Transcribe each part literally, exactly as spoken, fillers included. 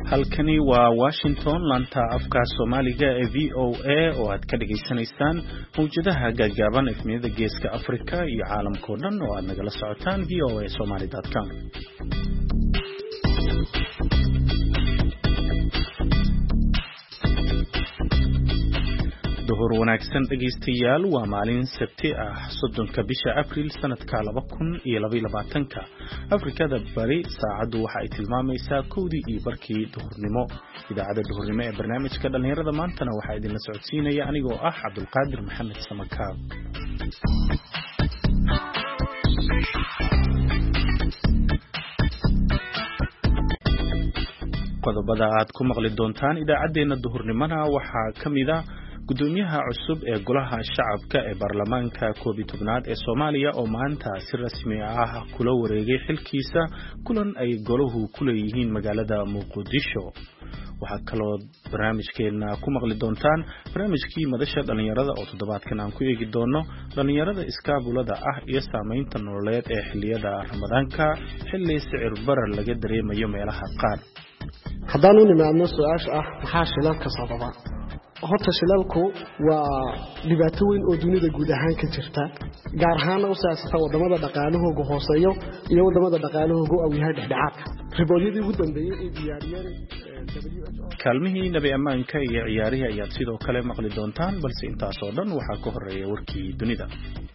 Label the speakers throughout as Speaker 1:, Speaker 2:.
Speaker 1: halkani waa Washington laanta afka Soomaaliga ee V O A oo aad ka dhageysanaysaan mawjadaha gaagaaban efmiyada geeska Afrika iyo caalamka oo dhan oo aad nagala socotaan v o a somali dot com. duhur wanaagsan dhageystayaal waa maalin Sabti ah soddonka bisha Abriil sanadka laba kun iyo laba iyo labaatan Afrikada bari saacadu waxa ay tilmaamaysaa kowdii iyo barkii duhurnimo idaacada duhurnimo ee barnaamijka dhalinyarada maantana waxa idin la socodsiinaya anigoo ah Cabdulqaadir Maxamed Samakaab. qodobada aad ku maqli doontaan idaacadeena duhurnimada waxaa kamid ah gudoomiyaha cusub ee golaha shacabka ee baarlamaanka koob iyo tobnaad ee Soomaaliya oo maanta si rasmi ah kula wareegay xilkiisa kulan ay golahu ku leeyihiin magaalada Muqdisho. waxa kaloo barnaamijkeena ku maqli doontaan barnaamijkii madasha dhalinyarada oo toddobaadkan aan ku eegi doono dhalinyarada iskaabulada ah iyo saameynta nololeed ee xilliyada Ramadaanka xilli sicir barar laga dareemayo meelaha qaar.
Speaker 2: haddaan u nimaadno su'aasha ah maxaa shilalka sababa horta shilalku waa dhibaato weyn oo dunida guud ahaan ka jirta gaar ahaan u saasata wadamada dhaqaalahooda hooseeyo iyo wadamada dhaqaalahooda oo yahay dhexdhexaadka riboodyadii ugu dambeeyay ee diyaariyeen
Speaker 1: kaalmihii nabi ammaanka iyo ciyaarihi ayaad sidoo kale maqli doontaan balse intaas oo dhan waxaa ka horeeya warkii dunida.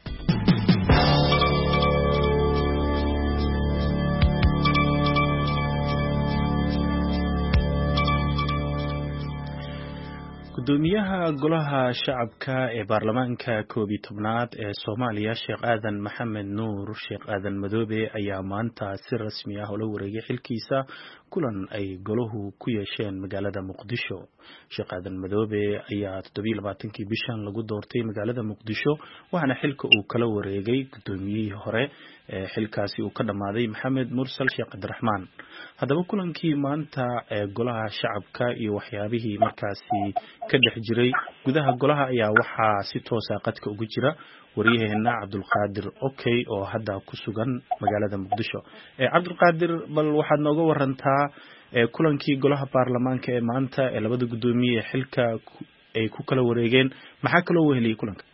Speaker 1: gudoomiyaha golaha shacabka ee baarlamaanka koob iyo tobnaad ee Soomaaliya Sheekh Aadan Maxamed Nuur Sheekh Aadan Madoobe ayaa maanta si rasmi ah ula wareegay xilkiisa kulan ay golahu ku yeesheen magaalada Muqdisho. Sheekh Aadan Madoobe ayaa toddoba iyo labaatankii bishan lagu doortay magaalada Muqdisho waxaana xilka uu kala wareegay gudoomiyihii hore ee xilkaasi uu ka dhamaaday Maxamed Mursal Sheekh Cabdiraxmaan. haddaba kulankii maanta ee golaha shacabka iyo waxyaabihii markaasi ka dhex jiray gudaha golaha ayaa waxaa si toos ah qadka ugu jira wariyaheena Cabdulqaadir Okay oo hadda ku sugan magaalada Muqdisho. ee Cabdulqaadir bal waxaad nooga warantaa ee kulankii golaha baarlamaanka ee maanta ee labada gudoomiye xilka ay ku kala wareegeen maxaa kala weheliyay kulanka?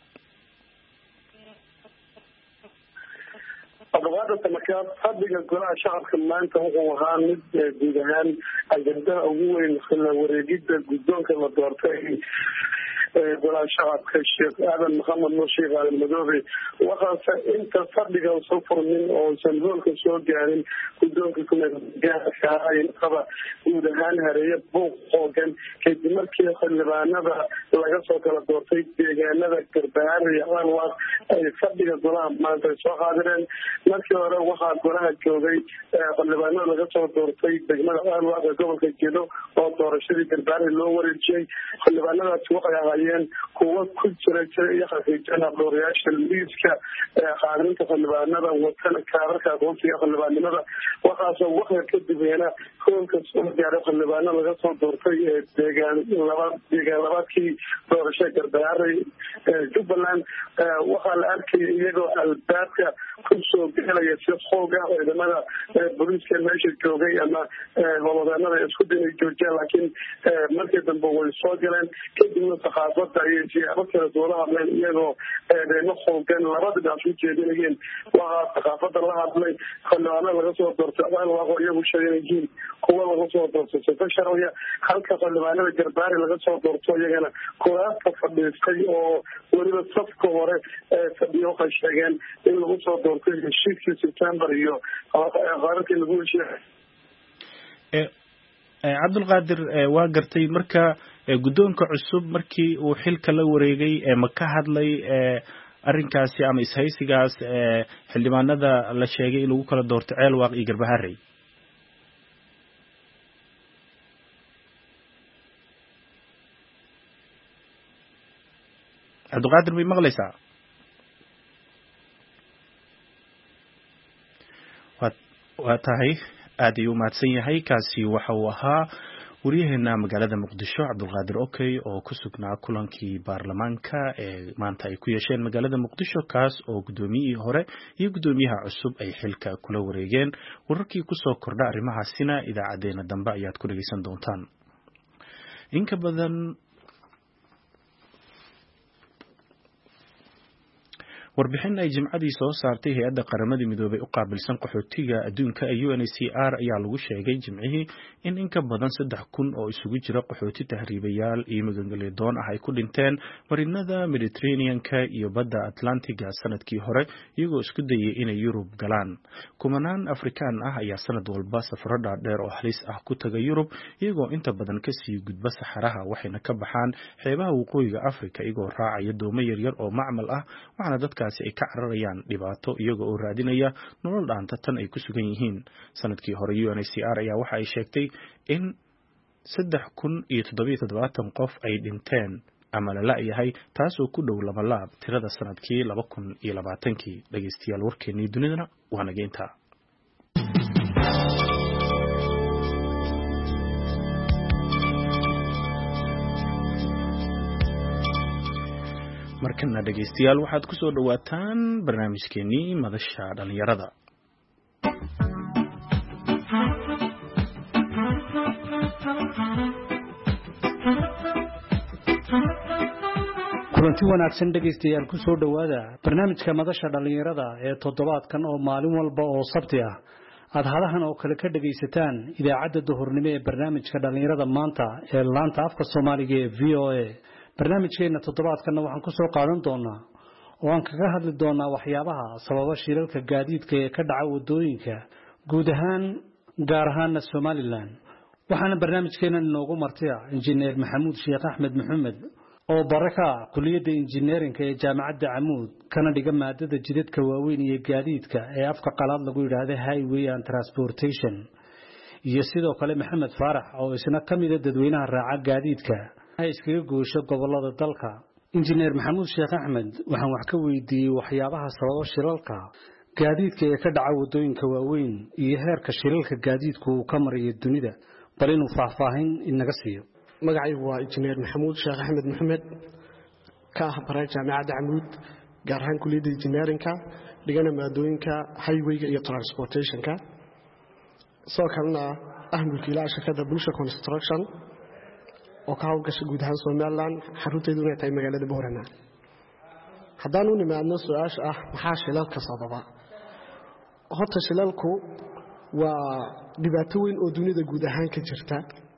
Speaker 3: qodobada tamakaad fadhiga golaha shacabka maanta wuxuu ahaa mid guud ahaan ajandaha ugu weyn kala wareegida guddoonka la doortay golaha shacabka Sheekh Aadan Maxamed Nuur Sheekh Aadan Madoobe waxaase inta fadhiga soo furmin oo san hoolka soo gaarin guddoonka kumeelgaarka ay qaba guud ahaan hareeye buuq xoogan kadib markii xildhibaanada laga soo kala doortay deegaanada Garbaar iyo Alwaaq ay fadhiga golaha maanta soo qaadireen. markii hore waxaa golaha joogay xildhibaanada laga soo doortay degmada Alwaaq ee gobolka Gedo oo doorashadii Garbaar loo wareejiyay. xildhibaanadaas waxay ahaayeen kuwa ku jira jira iyo xaqiijinta doorashayaasha liiska qaadanka xildhibaanada wadana kaararka aqoonsiga xildhibaanimada waxaasoo waxa ka dibeyna hoolka soo gaaray xildhibaano laga soo doortay deegaan laba deegaan labaadkii doorashada Garbaar ee Jubbaland. waxaa la arkay iyagoo albaabka ku soo galaya si xoog ah ciidamada booliiska meesha joogay ama howlwadeennada isku dinay joojiyaan laakiin markii dambe way soo galeen kadibna saxaafadda ayay siyaabo kala soola hadleen iyagoo eedeymo xoogan labada dhinac u jeedinayeen. waxaa saxaafadda la hadlay xildhibaano laga soo doortay Alwaaqo iyagu sheeganayeen kuwa laga soo doortay sifa sharciya halka xildhibaanada Garbaar laga soo doorto iyagana kuraasta fadhiistay oo weliba safka hore fadhiyo waxay sheegeen in lagu soo doortay heshiiskii September iyo qaararkii lagu heshiiyay.
Speaker 1: ee Cabdulqaadir waa gartay marka guddoonka cusub markii uu xilka la wareegay ee ma ka hadlay arrinkaasi ama ishaysigaas xildhibaanada la sheegay in lagu kala doorto Alwaaq iyo Garbaar? Cabdulqaadir way maqlaysaa? waa tahay aad ayuu mahadsan yahay kaasi waxa uu ahaa waryaheena magaalada muqdisho cabdulqaadir okey oo ku sugnaa kulankii baarlamaanka ee maanta ay ku yeesheen magaalada muqdisho kaas oo gudoomiyihii hore iyo gudoomiyaha cusub ay xilka kula wareegeen wararkii ku soo kordha arrimahaasina idaacadeena dambe ayaad ku dhageysan doontaan in ka badan warbixin ay jimcadii soo saartay hay'adda qaramada midoobay u qaabilsan qaxootiga adduunka ee U N H C R ayaa lagu sheegay jimcihii in in ka badan saddex kun oo isugu jira qaxooti tahriibayaal iyo magangalyadoon ah ay ku dhinteen marinada Mediterranean-ka iyo badda Atlantic-ga sanadkii hore iyagoo isku dayay inay Yurub galaan. Kumanaan Afrikaan ah ayaa sanad walba safaro dhaadheer oo halis ah ku taga Yurub iyagoo inta badan ka sii gudba saxaraha waxayna ka baxaan xeebaha waqooyiga Afrika iyagoo raacaya doomo yaryar oo macmal ah waxaana dadka ay ka cararayaan dhibaato iyaga oo raadinaya nolol dhaanta tan ay ku sugan yihiin. Sanadkii hore U N H C R ayaa waxa ay sheegtay in saddex kun iyo toddoba iyo toddobaatan qof ay dhinteen ama la la'yahay taasoo ku dhow laba laab tirada sanadkii laba kun iyo labaatankii. Dhageystayaal warkeennii dunidana waa nageynta. markana dhageystayaal waxaad ku soo dhawaataan barnaamijkeenii madasha dhalinyarada.
Speaker 4: kulanti wanaagsan dhageystayaal ku soo dhawaada barnaamijka madasha dhalinyarada ee toddobaadkan oo maalin walba oo sabti ah aad hadahan oo kale ka dhageysataan idaacadda duhurnimo ee barnaamijka dhalinyarada maanta ee laanta afka Soomaaliga ee V O A. barnaamijkeena toddobaadkan waxaan ku soo qaadan doonaa oo aan kaga hadli doonaa waxyaabaha sababa shilalka gaadiidka ee ka dhaca wadooyinka guud ahaan gaar ahaan Soomaaliland. waxaana barnaamijkeena inoogu martiya injineer Maxamuud Sheekh Axmed Maxamed oo baraka kulliyadda injineerinka ee jaamacadda Amuud kana dhiga maadada jidadka waaweyn iyo gaadiidka ee afka qalaad lagu yiraahdo highway and transportation, iyo sidoo kale Maxamed Faarax oo isna kamid ah dadweynaha raaca gaadiidka ay iskaga goosho gobolada dalka. injineer Maxamuud Sheekh Axmed waxaan wax ka weydiiyay waxyaabaha sababa shilalka gaadiidka ee ka dhaca wadooyinka waaweyn iyo heerka shilalka gaadiidku uu ka marayo dunida, bal inuu faahfaahin inaga siiyo.
Speaker 2: magacaygu waa injineer Maxamuud Sheekh Axmed Maxamed ka ah baray jaamacadda Amuud gaar ahaan kulliyadda injineerinka dhigana maadooyinka highway-ga iyo transportation-ka soo kalena ah mulkiilaha shirkadda Bulsha Construction oo ka hawlgasha guud ahaan Soomaaliland xarunteedu inay tahay magaalada Boorana. haddaan u nimaadno su'aasha ah maxaa shilalka sababa, horta shilalku waa dhibaato weyn oo dunida guud ahaan ka jirta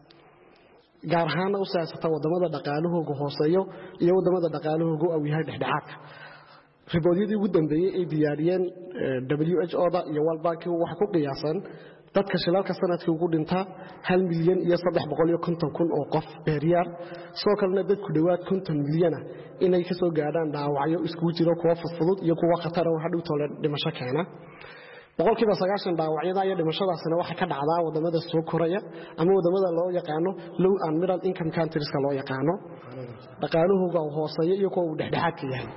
Speaker 2: gaar ahaan u saasata wadamada dhaqaalahooga hooseeyo iyo wadamada dhaqaalahooga uu yahay dhexdhexaadka. riboodyadii ugu dambeeyay ay diyaariyeen W H O da iyo World Bank waxa ku qiyaasan dadka shilalka sanadkii ugu dhinta hal milyan iyo saddex boqol iyo konton kun oo qof beeriyaar soo kalena dadku dhawaad konton milyan inay ka soo gaadhaan dhaawacyo isku jiro kuwa fudud iyo kuwa khatar ah oo hadhow toole dhimasho keena. boqolkiiba sagaashan dhaawacyada iyo dhimashadaasina waxa ka dhacdaa wadamada soo koraya ama wadamada loo yaqaano low and middle income countries ka loo yaqaano dhaqaalahooga hooseeya iyo kuwa uu dhexdhexaadka yahay.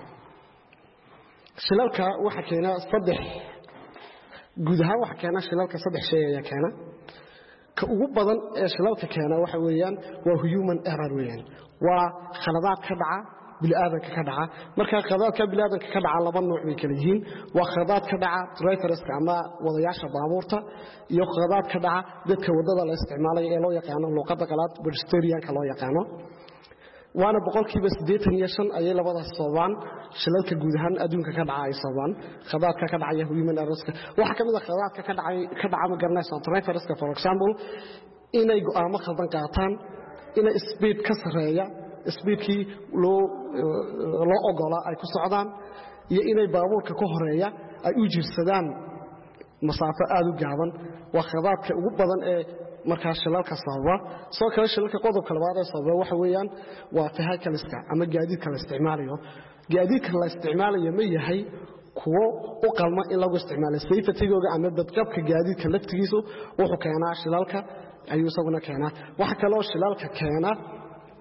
Speaker 2: shilalka waxa keena saddex guud ahaan waxa keena shilalka saddex shay ayaa keena. ka ugu badan ee shilalka keena waxa weeyaan waa human error weeyaan, waa khaladaad ka dhaca bilaadanka ka dhaca. marka khaladaadka bilaadanka ka dhaca laba nooc bay kala yihiin, waa khaladaad ka dhaca driverska ama wadayaasha baabuurta iyo khaladaad ka dhaca dadka wadada la isticmaalayo ee loo yaqaano luqadda qalaad pedestrian-ka loo yaqaano. waana boqolkiiba siddeetan iyo shan ayay labadaas sababaan shilalka guud ahaan adduunka ka dhaca ay sababaan khadaadka ka dhacaya human errorska. waxa kamid ah khadaadka ka dhacay ka dhaca ma garanaysaa driverska for example inay go'aamo khaldan qaataan, inay speed ka sareeya speedkii loo loo ogolaa ay ku socdaan, iyo inay baabuurka ka horeeya ay u jirsadaan masaafo aad u gaaban. waa khadaadka ugu badan ee marka shilalka sababa. soo kale shilalka qodobka labaad ee sababa waxa weeyaan waa vehicle-ka ama gaadiidka la isticmaalayo. gaadiidka la isticmaalayo ma yahay kuwo u qalma in lagu isticmaalo safety-googa ama badqabka gaadiidka laftigiisu wuxuu keenaa shilalka ayuu isaguna keenaa. waxa kale oo shilalka keena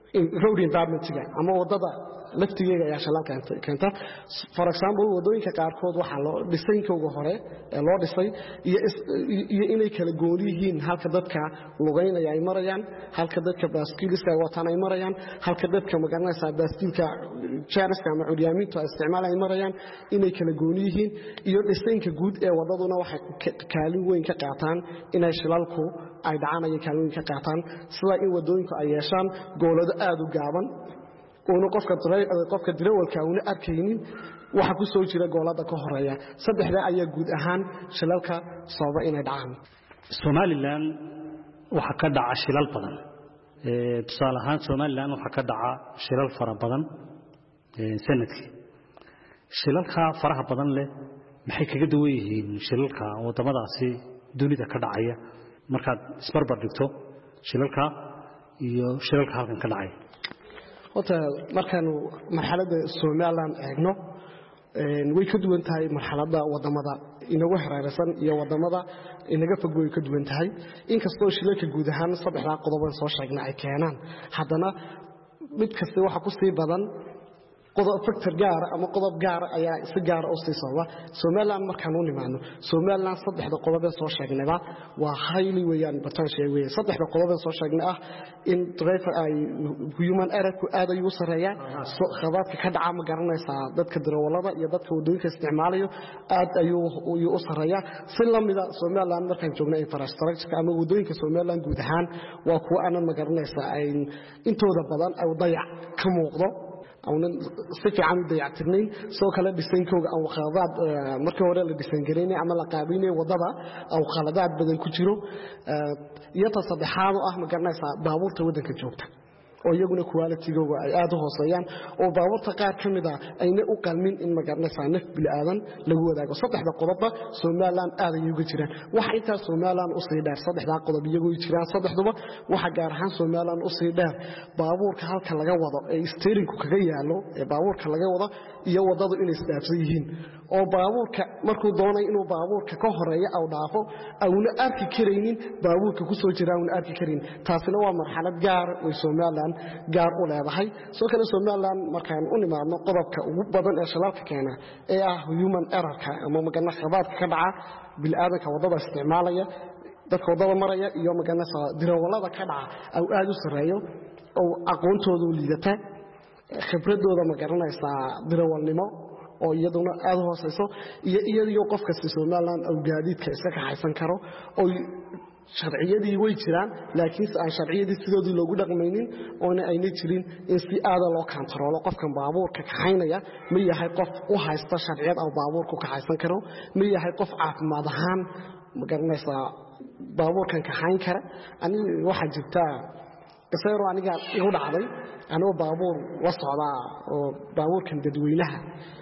Speaker 2: road environment-ga ama wadada laftigeega ayaa shilalka keenta for example wadooyinka qaarkood waxaa loo dhisayinka ugu hore ee loo dhisay iyo iyo inay kala gooni yihiin halka dadka lugaynaya ay marayaan halka dadka baaskiilka wataan ay marayaan halka dadka magaranaysa baaskiilka jaariska ama curyaaminta ay isticmaalaan ay marayaan inay kala gooni yihiin iyo dhisayinka guud ee wadaduna waxay kaalin weyn ka qaataan inay shilalku ay dhacaan ay kaalin weyn ka qaataan sida in wadooyinku ay yeeshaan goolado aad u gaaban oo qofka qofka dirawalka uu arkaynin waxa ku soo jira goolada ka horeeya saddexda ayaa guud ahaan shilalka sababa inay dhacaan
Speaker 4: Somaliland waxa ka dhaca shilal badan ee tusaale ahaan Somaliland waxa ka dhaca shilal fara badan ee sanadkii shilalka faraha badan leh maxay kaga duwan yihiin shilalka wadamadaasi dunida ka dhacaya markaad isbarbar dhigto shilalka iyo shilalka halkan ka dhacaya
Speaker 2: horta markaanu marxaladda Somaliland eegno way ka duwan tahay marxaladda wadamada inagu hareeraysan iyo wadamada inaga fog way ka duwan tahay inkastoo shilalka guud ahaan saddexda qodob ee soo sheegnay ay keenaan haddana mid kasta waxa ku sii badan qodob factor gaar ama qodob gaar ayaa si gaar ah u sii sababa Somaliland markaan u nimaano Somaliland saddexda qodob ee soo sheegnayba waa highly weeyaan potential weey saddexda qodob ee soo sheegnay ah in driver ay human error ku aad ay u sareeyaan khadadka ka dhaca ma garanaysa dadka darawalada iyo dadka wadooyinka isticmaalayo aad ayuu u sareeyaa si lamida Somaliland markaan joognay infrastructure ama wadooyinka Somaliland guud ahaan waa kuwa aan ma garanaysa ay intooda badan ay dayac ka muuqdo awna si fiican u dayactirnay soo kala dhisaynkooga aan khaladaad markii hore la dhisan gareynay ama la qaabinay wadada aw khaladaad badan ku jiro iyo ta saddexaad ah ma garanaysaa baabuurta wadanka joogta oo iyaguna quality-googa ay aad u hooseeyaan oo baabuurta qaar kamid ah ayna u qalmin in ma garanaysaa naf bil aadan lagu wadaago saddexda qodobba Somaliland aad ay uga jiraan waxa inta Somaliland u sii dheer saddexda qodob iyagoo jiraan saddexduba waxa gaar ahaan Somaliland u sii dheer baabuurka halka laga wado ee steering-ku kaga yaalo ee baabuurka laga wado iyo wadadu inay isdaafsan yihiin oo baabuurka markuu doonay inuu baabuurka ka horeeyo aw dhaafo awna arki kareynin baabuurka ku soo jira awna arki karin taasina waa marxalad gaar oo Somaliland gaar u leedahay soo kale Somaliland markaan u nimaadno qodobka ugu badan ee shilalka keena ee ah human error-ka ama magana khadadka ka dhaca bil aadanka wadada isticmaalaya dadka wadada maraya iyo magana dirawalada ka dhaca aw aad u sareeyo oo aqoontoodu liidata khibradooda ma garanaysa dirawalnimo oo iyaduna aad hooseyso iyo iyadoo qof kasta Somaliland oo gaadiidka iska ka haysan karo oo sharciyadii way jiraan laakiin aan sharciyadii sidoodii loogu dhaqmaynin oo ayna jirin in si aad loo kantaroolo qofkan baabuurka ka haynaya ma yahay qof u haysta sharciyad oo baabuurku ka haysan karo ma yahay qof caafimaad ahaan ma garanaysa baabuurkan ka hayn kara ani waxa jirta qasayro aniga igu dhacday anoo baabuur la socda oo baabuurkan dadweynaha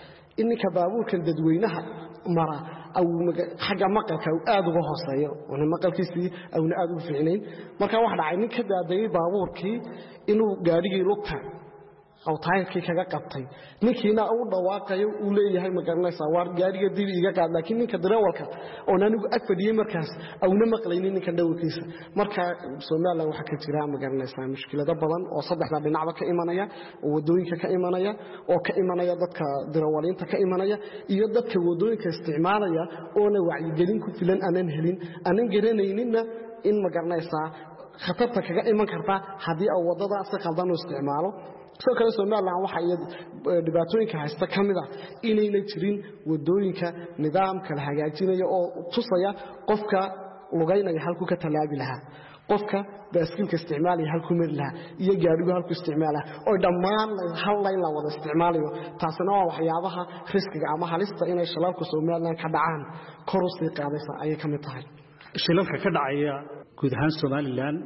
Speaker 2: inka baabuurkan dadweynaha mara aw xaga maqalka aad uga hooseeyo oo maqalkiisii awna aad u fiicnayn marka wax dhacay nin ka daadayay baabuurkii inuu gaarigii lugta aw taayirkii kaga qabtay ninkiina uu dhawaaqayo uu leeyahay ma garanaysaa war gaariga dib iga qaad laakiin ninka darawalka oo anigu ag fadhiyay markaas awna maqlaynin ninka dhawrkiisa marka Somaliland waxa ka jira ma garanaysaa mushkilada badan oo saddexda dhinacba ka imanaya oo wadooyinka ka imanaya oo ka imanaya dadka darawaliinta ka imanaya iyo dadka wadooyinka isticmaalaya oo na wacyi gelin ku filan aanan helin aanan garanayninna in ma garanaysaa khatarta kaga iman karta hadii ay wadada si qaldan u isticmaalo soo kale Somaliland waxa ay dhibaatooyinka haysta kamida inayna jirin wadooyinka nidaamka la hagaajinayo oo tusaya qofka lugaynaya halku ka talaabi lahaa qofka baaskiilka isticmaalaya halku mari lahaa iyo gaarigu halku isticmaala oo dhammaan hal line la wada isticmaalayo taasina waa waxyaabaha riskiga ama halista inay shilalku Somaliland ka dhacaan kor u sii qaadaysa ay kamid tahay
Speaker 4: shilalka ka dhacaya guud ahaan Somaliland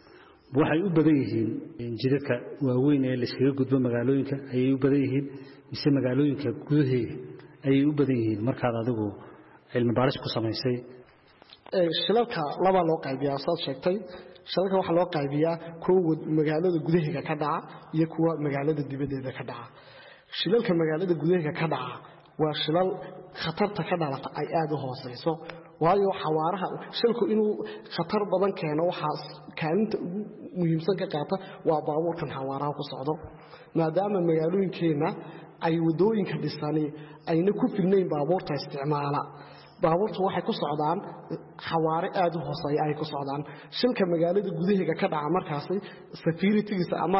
Speaker 4: waxay u badan yihiin jidadka waaweyn ee la iskaga gudbo magaalooyinka ayay u badan yihiin mise magaalooyinka gudaheeda ayay u badan yihiin markaad adigu cilmi baaris ku samaysay
Speaker 2: ee shilalka laba loo qaybiyaa saad sheegtay shilalka waxa loo qaybiyaa kuwa magaalada gudaheeda ka dhaca iyo kuwa magaalada dibadeeda ka dhaca shilalka magaalada gudaheeda ka dhaca waa shilal khatarta ka dhalata ay aad u hooseyso waayo xawaaraha shilku inuu khatar badan keeno waxa kaalinta ugu muhiimsan ka qaata waa baabuurkan xawaaraha ku socdo maadaama magaalooyinkeena ay wadooyinka dhisani ayna ku filnayn baabuurta isticmaala baabuurtu waxay ku socdaan xawaare aad u hooseeya ay ku socdaan shilka magaalada gudaheega ka dhaca markaas securitygiisa ama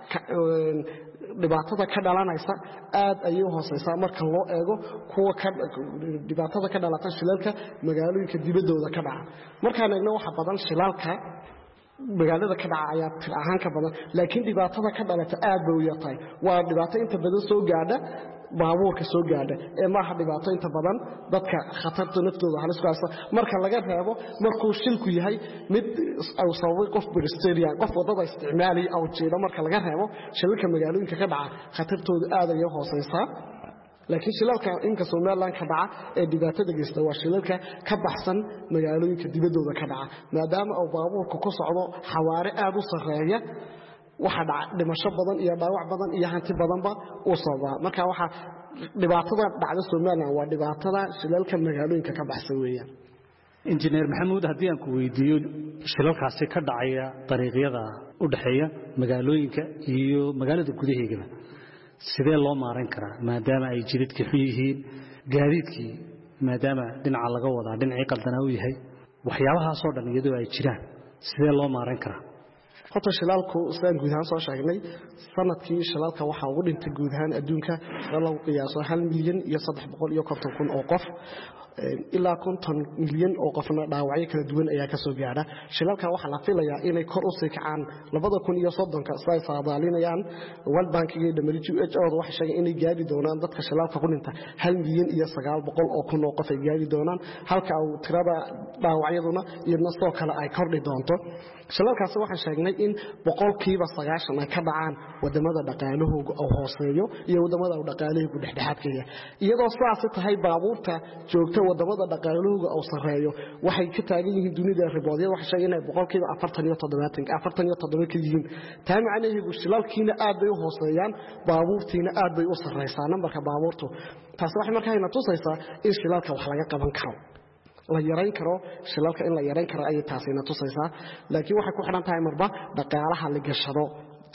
Speaker 2: dhibaatada ka dhalanaysa aad ayay u hooseysaa marka loo eego kuwa ka dhibaatada ka dhalata shilalka magaalooyinka dibadooda ka dhaca markaan eegno waxa badan shilalka magaalada ka dhaca ayaa tir ahaan ka badan laakiin dhibaatada ka dhalata aad bay u yartahay waa dhibaato inta badan soo gaadha baabuurka soo gaadha ee maaha dhibaato inta badan dadka khatarta naftooda halis ku haysa marka laga reebo markuu shilku yahay mid ay sababay qof pedestrian qof wadada isticmaalay oo jeeda marka laga reebo shilalka magaalooyinka ka dhaca khatartooda aad ay u hooseysaa laakiin shilalka inka Soomaaliland ka dhaca ee dhibaatada geysta waa shilalka ka baxsan magaalooyinka dibadooda ka dhaca maadaama uu baabuurku ku socdo xawaare aad u sareeya waxa dhaca dhimasho badan iyo dhaawac badan iyo hanti badanba oo sababa marka waxa dhibaatada dhacda Soomaaliland waa dhibaatada shilalka magaalooyinka ka baxsan weeyaan
Speaker 4: injineer maxamuud haddii aan ku weydiiyo shilalkaasi ka dhacaya dariiqyada u dhaxeeya magaalooyinka iyo magaalada gudaheega sidee loo maareyn karaa maadaama ay jiridka xun yihiin gaadiidkii maadaama dhinaca laga wadaa dhinacii qaldanaa uu yahay waxyaabahaas oo dhan iyadoo ay jiraan sidee loo maareyn karaa
Speaker 2: horta shilaalku sidaan guud ahaan soo sheegnay sanadkii shilaalka waxaa ugu dhintay guud ahaan adduunka lagu qiyaaso hal milyan iyo saddex boqol iyo konton kun oo qof ilaa konton milyan oo qofna dhaawacyo kala duwan ayaa ka soo gaadha shilalka waxa la filayaa inay kor u sii kacaan labada kun iyo soddonka say saadaalinayaan World Bank iyo W H O waxay sheegeen inay gaari doonaan dadka shilalka ku dhinta hal milyan iyo sagaal boqol oo kun oo qof ay gaari doonaan halka uu tirada dhaawacyaduna iyo nasoo kale ay kordhi doonto shilalkaasi waxaan sheegnay in boqolkiiba sagaashan ay ka dhacaan wadamada dhaqaalahooda oo hooseeyo iyo wadamada dhaqaalahooda dhexdhexaadka ah iyadoo saasi tahay baabuurta joogta wadamada dhaqaalahooda oo sareeyo waxay ka taagan yihiin dunida riboodyada waxa sheegay inay boqolkiiba afartan iyo toddoba ka yihiin taa macnaheedu shilalkiina aad bay u hooseeyaan baabuurtiina aad bay u sareysaa nambarka baabuurtu taas waxay markaa tusaysaa in shilalka wax laga qaban karo la yareyn karo shilalka in la yareyn karo ay taasina tusaysaa laakiin waxay ku xiran tahay marba dhaqaalaha la gashado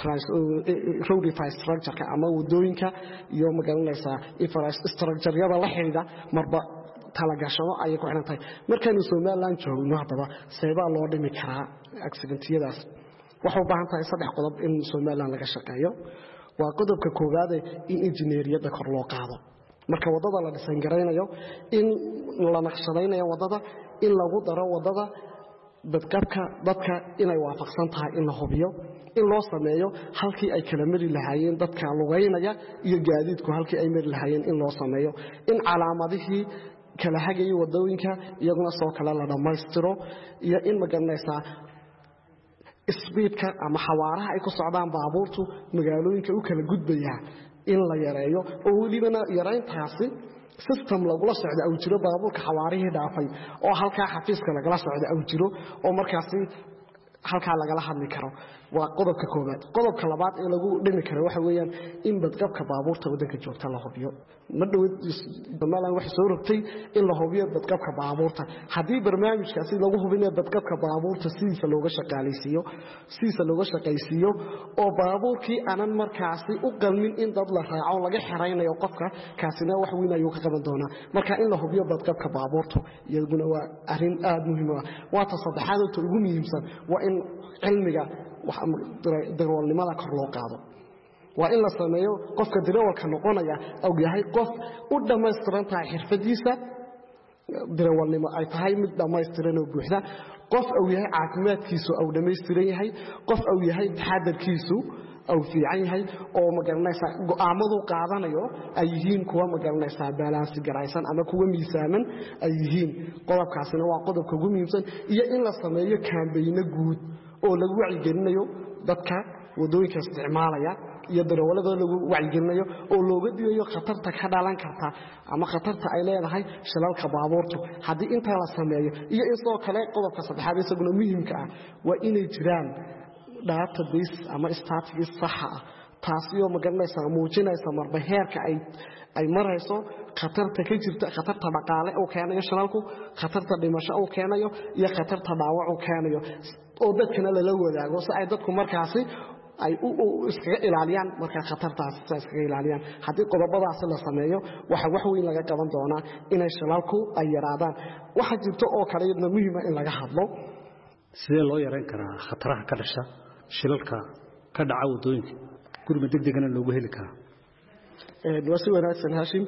Speaker 2: road infrastructure ama wadooyinka iyo magaalada infrastructure-yada la xiriira marba talagashado ay ku xiran tahay markaan Soomaaliland joogno hadaba seebaa loo dhimi karaa accident-yadaas waxa u baahan tahay saddex qodob in Soomaaliland laga shaqeeyo waa qodobka koowaad in injineeriyada kor loo qaado marka wadada la dhisan gareynayo in la naqshadaynayo wadada in lagu daro wadada badqabka dadka inay waafaqsan tahay in la hubiyo in loo sameeyo halkii ay kala mari lahaayeen dadka lugeynaya iyo gaadiidku halkii ay mari lahaayeen in loo sameeyo in calaamadihii kala hagay wadooyinka iyaguna soo kala la dhameystiro iyo in magaranaysa speedka ama xawaaraha ay ku socdaan baabuurtu magaalooyinka u kala gudbaya in la yareeyo oo waliba yareyntaasi system lagu socdo aw jiro baabuurka xawaarihii dhaafay oo halka xafiiska laga socdo aw jiro oo markaasi halka laga hadli karo waa qodobka koobaad qodobka labaad ee lagu dhimi karo waxa weeyaan in badqabka baabuurta wadanka joogta la hubiyo ma dhawad Soomaaliland waxa soo rogtay in la hubiyo badqabka baabuurta hadii barnaamijkaasi lagu hubinayo badqabka baabuurta sidiisa looga shaqaaleysiyo sidiisa looga shaqaysiyo oo baabuurkii aanan markaasi u qalmin in dad la raaco laga xireynayo qofka kaasina wax weyn ayuu ka qaban doonaa marka in la hubiyo badqabka baabuurta iyaguna waa arrin aad muhiim ah waa tasaddexaad oo ugu muhiimsan waa in cilmiga waxa darawalnimada kor loo qaado waa in la sameeyo qofka darawalka noqonaya oo yahay qof u dhameystiran tahay xirfadiisa darawalnimo ay tahay mid dhameystiran oo buuxda qof uu yahay caafimaadkiisu uu dhameystiran yahay qof uu yahay taxadarkiisu أو في عينها أو مجرنايسا عملوا قاعدانيو أيهين كوا مجرنايسا بالانس جرايسان أما كوا ميسامن أيهين قلب كاسنا وقلب كوا ميسان يا إن الصنايع كان بين جود أو لو وعي جنيو ضدك ودوي كاستعماليا يدري ولا ذا لو وعي جنيو أو لو بدي يو خطرتك هذا لان كرتا أما خطرت عليه هاي شلال كبابورتو هذه أنت على الصنايع يا إنسان كلا قلب كاسد هذا سجون مهم كا وإن جيران database ama statistics sax ah taasi oo magaranaysa muujinaysa marba heerka ay ay marayso khatarta ka jirta khatarta dhaqaale oo keenayo shilalku khatarta dhimasho oo keenayo iyo khatarta dhaawac oo keenayo oo dadkana la wadaago si ay dadku markaasi ay u iskaga ilaaliyaan marka khatartaas iskaga ilaaliyaan hadii qodobadaas la sameeyo waxa wax weyn laga qaban doonaa inay shilalku ay yaraadaan waxa jirto oo kale iyadna muhiim ah in laga hadlo
Speaker 4: sidee loo yareyn karaa khataraha ka dhasha shilalka ka dhaca wadooyinka gurmad degdegana loogu heli karaa
Speaker 2: ee wasi wanaagsan Hashim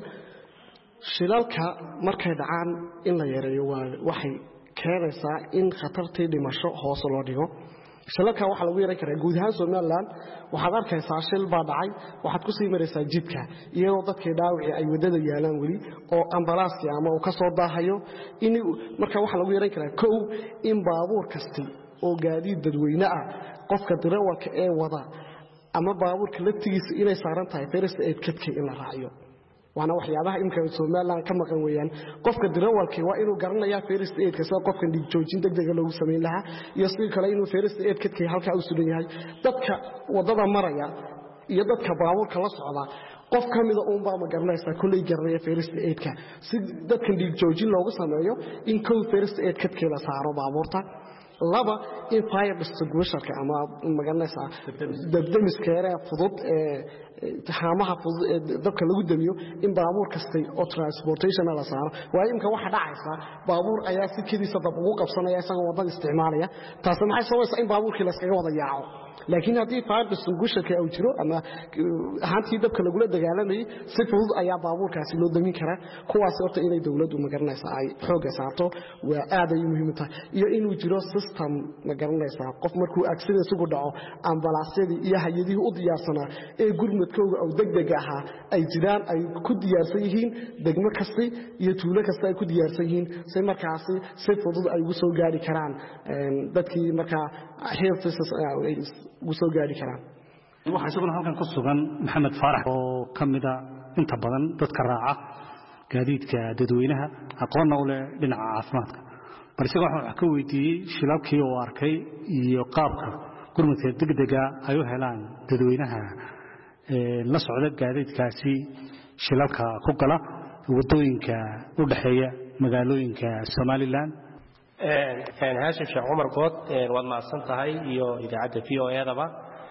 Speaker 2: shilalka markay dhacaan in la yareeyo waxay keenaysaa in khatartii dhimasho hoos loo dhigo shilalka waxa lagu yareyn karaa guud ahaan Soomaaliland waxaad arkaysaa shil baa dhacay waxaad ku sii maraysaa jidka iyadoo dadkii dhaawacay ay wadada yaalaan wali oo ambalaas ama uu ka soo daahayo in marka waxa lagu yareyn karaa kow in baabuur kasta oo gaadiid dadweyne ah qofka darawalka ee wada ama baabuurka laftigiisa inay saaran tahay first aid kit in la raaciyo waana waxyaabaha imka Soomaaliland ka maqan weeyaan qofka darawalka waa inuu garanayaa first aid ka soo qofka dhig joojin degdeg lagu sameyn lahaa iyo sidoo kale inuu first aid kit halka uu sugan yahay dadka wadada maraya iyo dadka baabuurka la socda qof kamida uun baa ma garanaysa kulay garanaya first aid ka si dadka dhig joojin loogu sameeyo in kow first aid kit la saaro baabuurta laba in fire extinguisher ama magaranaysa dabdamiskeera fudud ee taxamaha fudud ee dabka lagu damiyo in baabuur kasta oo transportation la saaro waa imka waxa dhacaysa baabuur ayaa si kadiisa dab ugu qabsanaya isagoo wadada isticmaalaya taas maxay sababeysaa in baabuurkii la iskaga wada yaaco laakiin hadii fire extinguisher ka uu jiro ama ahaantii dabka lagu dagaalamay si fudud ayaa baabuurkaasi loo damin karaa kuwaas horta inay dawladdu magaranaysa ay xooga saarto waa aad ay muhiim tahay iyo inuu jiro system magaranaysa qof markuu accident ugu dhaco ambalaasyadii iyo hay'adihii u diyaarsanaa ee gurmadkooda oo degdeg ah ay jiraan ay ku diyaarsan yihiin degmo kasta iyo tuulo kasta ay ku diyaarsan yihiin si markaasi si fudud ay ugu soo gaari karaan dadkii markaa health services ugu soo gaari karaan
Speaker 4: waxa isaguna halkan ku sugan Maxamed Faarax oo kamida inta badan dadka raaca gaadiidka dadweynaha aqoon u leh dhinaca caafimaadka balse waxa ka weydiiyay shilalkii oo arkay iyo qaabka gurmadka degdega ay u helaan dadweynaha ee la socda gaadiidkaasi shilalka ku gala wadooyinka u dhaxeeya magaalooyinka Soomaaliland
Speaker 5: ee aan Hashim Sheekh Umar Good wad maasan tahay iyo idaacada V O A daba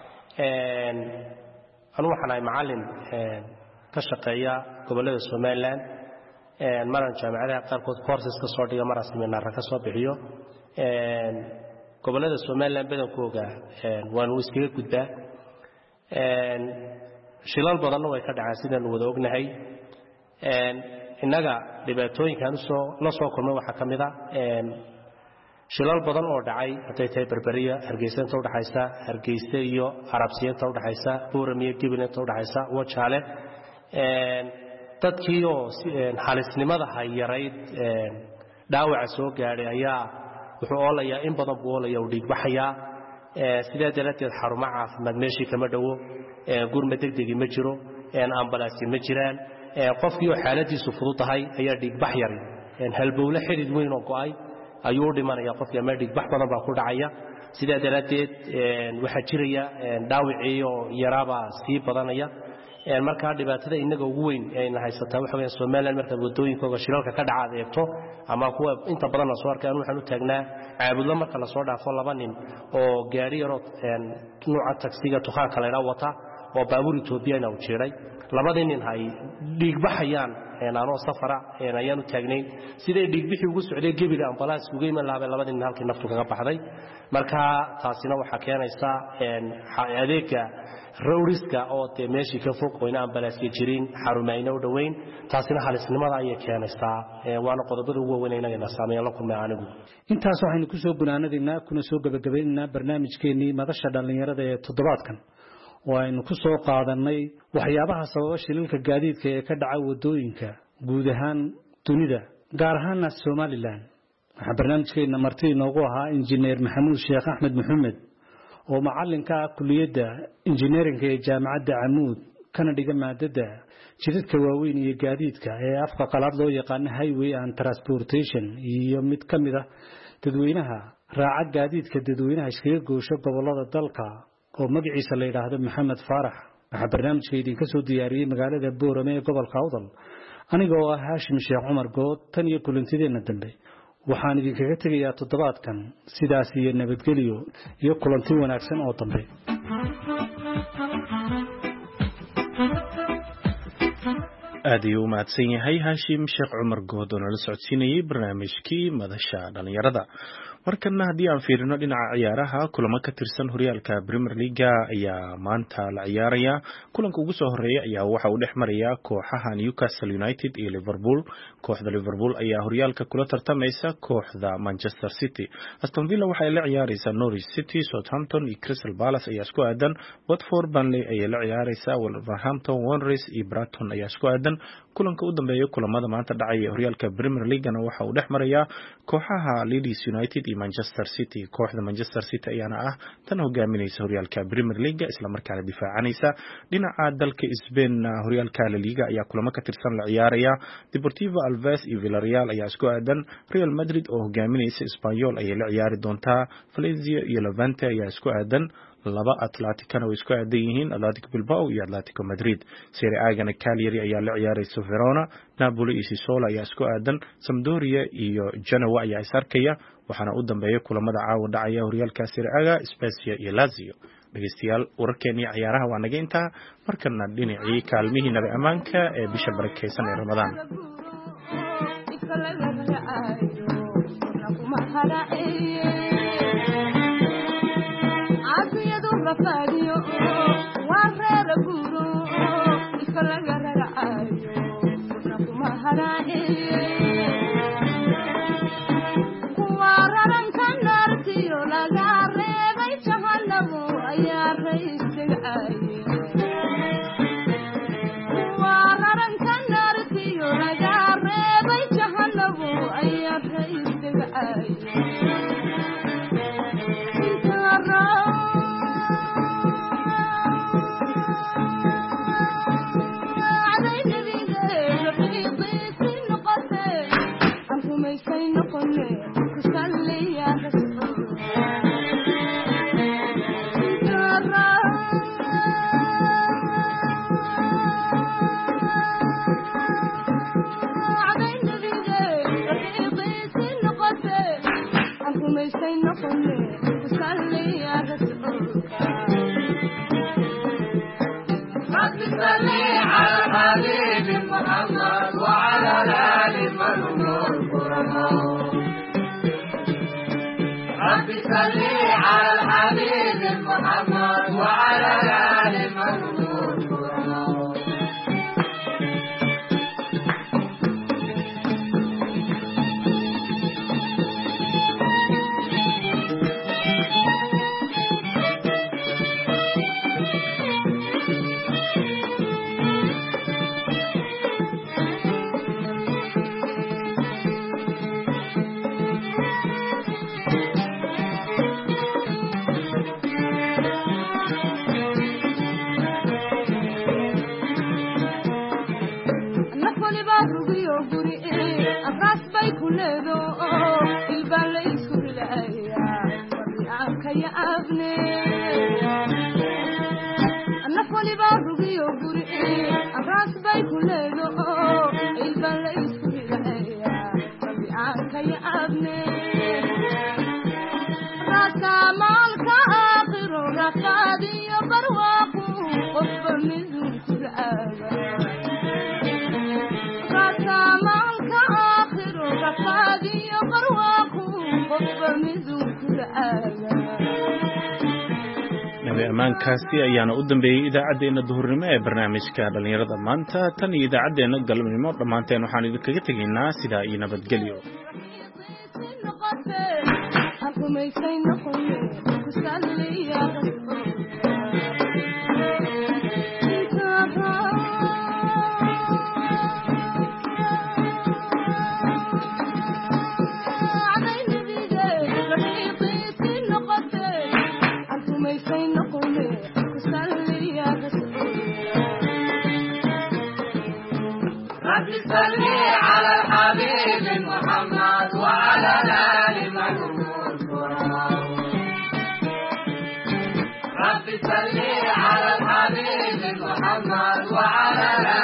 Speaker 5: ee anu waxaan ahay macallin ee ka shaqeeya gobolada Soomaaliland ee maran jaamacadaha qaarkood courses ka soo dhiga maran seminar ka soo bixiyo ee gobolada Soomaaliland badankooda ee waan u iskaga gudbaa ee shilal badan way ka dhacaan sidaan wada ognahay ee inaga dhibaatooyinkan soo la soo kulmay waxa kamid ah ee shilal badan oo dhacay haday tahay Berberiya Hargeysa inta u dhaxaysa Hargeysa iyo Arabsiinta u dhaxaysa Booramiya Gibil inta u dhaxaysa Wajaale ee dadkii oo xalisnimada hayrayd ee dhaawac soo gaaray ayaa wuxuu oolayaa in badan buu oolayaa u dhig baxaya ee sidoo daradeed xarumaha caafimaad meeshii kama dhawo ee gurmad degdeg ma jiro ee ambalaas ma jiraan ee qofkii xaaladiisu fudud tahay ayaa dhig bax yar ee halbowle xidid weyn oo go'ay ayuu dhimanaya qofkii ama dhig bax badan baa ku dhacaya sidoo daradeed ee waxa jiraya dhaawacii oo yaraba si badanaya ee marka dhibaatada inaga ugu weyn ee haysataa waxa weeyaan Soomaaliland marka wadooyinkooda shilalka ka dhaca eegto ama kuwa inta badan soo arkay waxaan u taagnaa caabudla marka la soo dhaafo laba nin oo gaari yar oo nooca taksiga tuqaan kale la wata oo baabuur Itoobiya u jiray labadii nin hay dhig baxayaan ee aanoo safara ee ayaan u taagnay sidee dhig bixi ugu socday Gibil ambalaas ugu iman laabay labadii nin halkii naftu kaga baxday marka taasina waxa keenaysa in adeega rooriska oo te meeshii ka fog oo in ambalaaska jirin xarumayna u dhaweyn taasina halisnimada ay keenaysa waana qodobada ugu weyn ee inaga saameeyo la kulmay anigu
Speaker 4: intaas waxaynu ku soo gunaanadina kuna soo gabagabeynaa barnaamijkeenii madasha dhalinyarada ee toddobaadkan waaynu ku soo qaadanay waxyaabaha sababa shilalka gaadiidka ee ka dhaca wadooyinka guud ahaan dunida gaar ahaan Soomaaliland waxa barnaamijkeena martii noogu ahaa injineer Maxamuud Sheekh Axmed Maxamed oo macallinka kulliyadda engineering ee jaamacadda Amuud kana dhiga maadada jidadka waaweyn iyo gaadiidka ee afka qalaad loo yaqaan highway and transportation iyo mid kamid ah dadweynaha raaca gaadiidka dadweynaha iskaga goosho gobolada dalka oo magaciisa la yiraahdo Maxamed Faarax waxaa barnaamijka idinka soo diyaariyey magaalada Boorame ee gobolka Awdal anigoo ah Haashim Sheekh Cumar Good tan iyo kulantideena dambe waxaan idinkaga tegayaa toddobaadkan sidaas iyo nabadgelyo iyo kulanti wanaagsan oo dambe
Speaker 1: aad ayuu u mahadsan yahay Haashim Sheekh Cumar Good oo nala socodsiinayay barnaamijkii madasha dhalinyarada markana haddii aan fiirino dhinaca ciyaaraha kulamo ka tirsan horyaalka Premier League ayaa maanta la ciyaaraya kulanka ugu soo horeeya ayaa waxa uu dhex maraya kooxaha Newcastle United iyo Liverpool kooxda Liverpool ayaa horyaalka kula tartamaysa kooxda Manchester City Aston Villa waxa ay la ciyaaraysaa Norwich City Southampton iyo Crystal Palace ayaa isku aadan Watford Burnley ayaa la ciyaaraysaa Wolverhampton Wanderers iyo Brighton ayaa isku aadan kulanka u dambeeya kulamada maanta dhacaya horyaalka Premier League waxa uu dhex maraya kooxaha Leeds United iyo Manchester City kooxda Manchester City ayaana ah tan hogaaminaysa horyaalka Premier League isla markaana difaacanaysa dhinaca dalka Spain horyaalka La Liga ayaa kulamo ka tirsan la ciyaaraya Deportivo Alaves iyo Villarreal ayaa isku aadan Real Madrid oo hogaaminaysa Espanyol ayaa la ciyaari doontaa Valencia iyo Levante ayaa isku aadan laba Atletico way isku aadan yihiin Atletico Bilbao iyo Atletico Madrid Serie A-gana Cagliari ayaa la ciyaaraysa Verona Napoli iyo Sassuolo ayaa isku aadan Sampdoria iyo Genoa ayaa is arkaya waxaana u dambeeyay kulamada caawa dhacaya horyaalka Serie A Spezia iyo Lazio dhageystayaal wararkeena ciyaaraha waa naga intaa markana dhinacii kaalmihii nabi amaanka ee bisha barakeysan ee Ramadaan
Speaker 6: Fadio warre guru ikalaga raayo nakuma harae kuwararan kanartiyo laga reebay jahannamo ayaa reeyay kuwararan kanartiyo laga reebay jahannamo ayaa reeyay
Speaker 1: amaankaasi ayaana u dambeeyay idaacadeena duhurnimo ee barnaamijka dhalinyarada maanta tan iyo idaacadeena galabnimo dhamaanteen waxaan idinkaga tegaynaa sidaa iyo nabadgelyo
Speaker 6: صلي على الحبيب محمد وعلى آل محمود رب صلي على الحبيب محمد وعلى